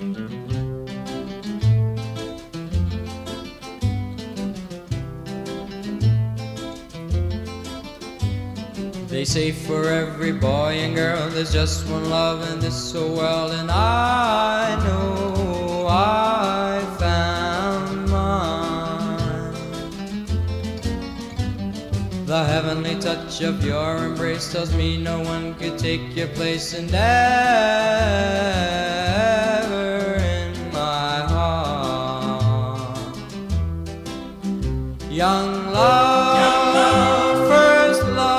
They say for every boy and girl there's just one love, and this so well, and I know I found mine. The heavenly touch of your embrace tells me no one could take your place, and ever in my heart. Young love, first love,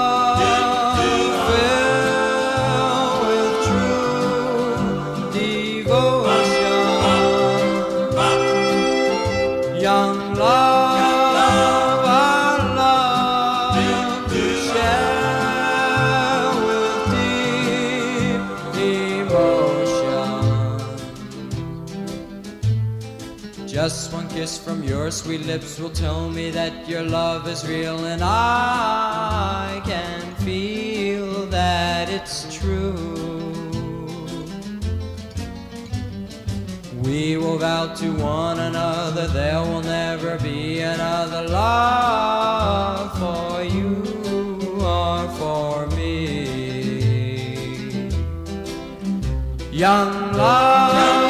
young love, our love to share with deep emotion. Just one kiss from your sweet lips will tell me that your love is real, and I can feel that it's true. We will vow to one another there will never be another love for you or for me. Young love,